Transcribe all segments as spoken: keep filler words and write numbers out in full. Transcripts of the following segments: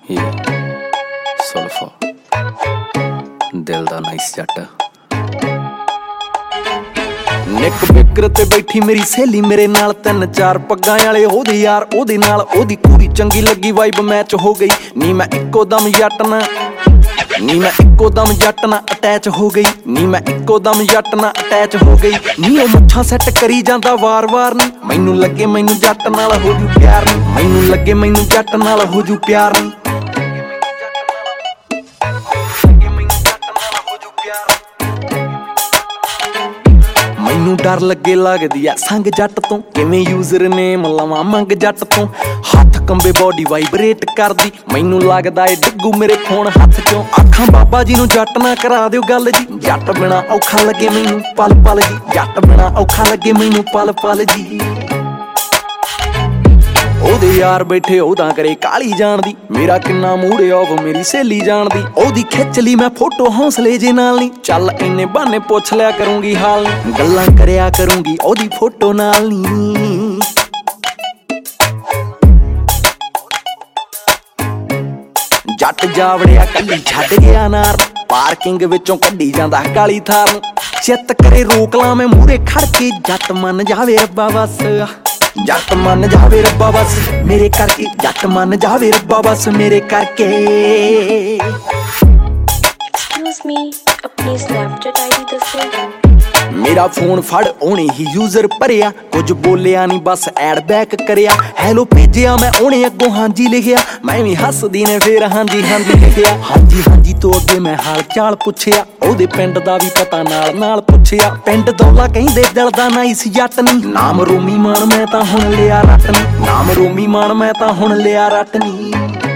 ਸੁਲਫਾ ਦਿਲ ਦਾ ਨਾਈਸ ਜੱਟ। ਨਿੱਕ ਬਿਕਰ ਤੇ ਬੈਠੀ ਮੇਰੀ ਸਹੇਲੀ ਮੇਰੇ ਨਾਲ, ਤਿੰਨ ਚਾਰ ਪੱਗਾਂ ਵਾਲੇ ਉਹਦੇ ਯਾਰ ਉਹਦੇ ਨਾਲ। ਉਹਦੀ ਕੁੜੀ ਚੰਗੀ ਲੱਗੀ, ਵਾਈਬ ਮੈਚ ਹੋ ਗਈ। ਨੀ ਮੈਂ ਇੱਕੋ ਦਮ ਜੱਟ ਨਾ ਨੀ ਮੈਂ ਇੱਕੋ ਦਮ ਜੱਟ ਨਾਲ ਅਟੈਚ ਹੋ ਗਈ ਨੀ ਮੈਂ ਇੱਕੋ ਦਮ ਜੱਟ ਨਾਲ ਅਟੈਚ ਹੋ ਗਈ ਨੀ ਉਹ ਮੁੱਛਾਂ ਸੈੱਟ ਕਰੀ ਜਾਂਦਾ ਵਾਰ-ਵਾਰ ਨੀ ਮੈਨੂੰ ਲੱਗੇ ਮੈਨੂੰ ਜੱਟ ਨਾਲ ਹੋ ਜੂ ਪਿਆਰ ਨੀ ਮੈਨੂੰ ਲੱਗੇ ਮੈਨੂੰ ਜੱਟ ਨਾਲ ਹੋ ਜੂ ਪਿਆਰ ਨੀ ਮੈਨੂੰ ਡਰ ਲੱਗੇ ਲੱਗਦੀ ਆ ਸੰਗ ਜੱਟ ਤੋਂ, ਕਿਵੇਂ ਯੂਜ਼ਰ ਨੇਮ ਲਵਾਂ ਮੰਗ ਜੱਟ ਤੋਂ। ਹੱਥ ਕੰਬੇ ਬੋਡੀ ਵਾਈਬਰੇਟ ਕਰਦੀ, ਮੈਨੂੰ ਲੱਗਦਾ ਏ ਡਿੱਗੂ ਮੇਰੇ ਫੋਨ ਹੱਥ ਚੋਂ। ਆਖਾਂ ਬਾਬਾ ਜੀ ਨੂੰ ਜੱਟ ਨਾ ਕਰਾ ਦਿਓ ਗੱਲ ਜੀ, ਜੱਟ ਬਿਨਾ ਔਖਾ ਲੱਗੇ ਮੈਨੂੰ ਪਲ ਪਲ ਜੀ, ਜੱਟ ਬਿਨਾ ਔਖਾ ਲੱਗੇ ਮੈਨੂੰ ਪਲ ਪਲ ਜੀ। ਉਹਦੇ ਯਾਰ ਬੈਠੇ ਉਹਦਾ ਕਰੇ ਕਾਲੀ ਜਾਣਦੀ, ਮੇਰਾ ਕਿੰਨਾ ਮੂਡ ਆਫ ਮੇਰੀ ਸਹੇਲੀ ਜਾਣਦੀ। ਉਹਦੀ ਖਿੱਚ ਲਈ ਮੈਂ ਫੋਟੋ ਹੌਸਲੇ ਜੇ ਨਾਲ ਨੀ, ਚੱਲ ਇੰਨੇ ਬਹਾਨੇ ਪੁੱਛ ਲਿਆ ਕਰੂੰਗੀ ਹਾਲ ਨੀ, ਗੱਲਾਂ ਕਰਿਆ ਕਰੂੰਗੀ ਉਹਦੀ ਫੋਟੋ ਨਾਲ ਨੀ। ਜੱਟ ਜਾਵੜਿਆ ਕੱਲੀ ਛੱਡ ਗਿਆ ਨਾਰ, ਪਾਰਕਿੰਗ ਵਿੱਚੋਂ ਕੱਢੀ ਜਾਂਦਾ ਕਾਲੀ ਥਾਰ ਨੂੰ। ਚਿੱਤ ਕਰੇ ਰੋਕ ਲਾਂ ਮੈਂ ਮੂਹਰੇ ਖੜ ਕੇ, ਜੱਟ ਮੰਨ ਜਾਵੇ ਰੱਬਾ ਬਸ ਜੱਟ ਮੰਨ ਜਾਵੇ ਰੱਬਾ ਬਸ ਮੇਰੇ ਕਰਕੇ, ਜੱਟ ਮੰਨ ਜਾਵੇ ਰੱਬਾ ਬਸ ਮੇਰੇ ਕਰਕੇ। Excuse me, ਆਪਣੀ ਸਨੈਪਚੈਟ ਆਈਡੀ ਦੱਸੋ। ਮੇਰਾ ਫੋਨ ਫੜ ਉਹਨੇ ਹੀ ਯੂਜ਼ਰ ਭਰਿਆ, ਕੁਝ ਬੋਲਿਆ ਨਹੀਂ ਬਸ ਐਡ ਬੈਕ ਕਰਿਆ। ਹੈਲੋ ਭੇਜਿਆ ਮੈਂ ਉਹਨੇ ਅੱਗੋਂ ਹਾਂਜੀ ਲਿਖਿਆ, ਮੈਂ ਵੀ ਹੱਸਦੀ ਨੇ ਫੇਰ ਹਾਂਜੀ ਹਾਂਜੀ ਲਿਖਿਆ। ਹਾਂਜੀ ਹਾਂਜੀ ਤੋਂ ਅੱਗੇ ਮੈਂ ਹਾਲ ਚਾਲ ਪੁੱਛਿਆ, ਉਹਦੇ ਪਿੰਡ ਦਾ ਵੀ ਪਤਾ ਨਾਲ ਨਾਲ ਪੁੱਛਿਆ। ਪਿੰਡ ਦੌਲਾ ਕਹਿੰਦੇ ਦਿਲ ਦਾ ਨਾਈਸ ਜੱਟ ਨੀ, ਨਾਮ ਰੋਮੀ ਮਾਨ ਮੈਂ ਤਾਂ ਹੁਣ ਲਿਆ ਰੱਟ ਨੀ, ਨਾਮ ਰੋਮੀ ਮਾਨ ਮੈਂ ਤਾਂ ਹੁਣ ਲਿਆ ਰੱਟ ਨੀ।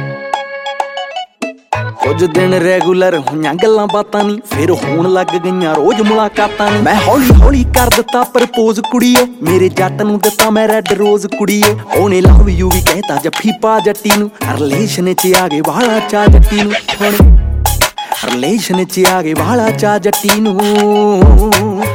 ਕੁਝ ਦਿਨ ਰੈਗੂਲਰ ਹੋਈਆਂ ਗੱਲਾਂ ਬਾਤਾਂ ਨੀ, ਫਿਰ ਹੋਣ ਲੱਗ ਗਈਆਂ ਰੋਜ਼ ਮੁਲਾਕਾਤਾਂ ਨੀ। ਮੈਂ ਹੌਲੀ ਹੌਲੀ ਕਰ ਦਿੱਤਾ ਪ੍ਰਪੋਜ਼ ਕੁੜੀਓ, ਮੇਰੇ ਜੱਟ ਨੂੰ ਦਿੱਤਾ ਮੈਂ ਰੈੱਡ ਰੋਜ਼ ਕੁੜੀਓ। ਉਹਨੇ ਲਵ ਯੂ ਵੀ ਕਹਿਤਾ ਜੱਫੀ ਪਾ ਜੱਟੀ ਨੂੰ, ਰਿਲੇਸ਼ਨ ਚ ਆ ਗਏ ਵਾਲਾ ਚਾ ਜੱਟੀ ਨੂੰ। ਹੁਣ ਰਿਲੇਸ਼ਨ ਚ ਆ ਗਏ ਵਾਲਾ ਚਾ ਜੱਟੀ ਨੂੰ।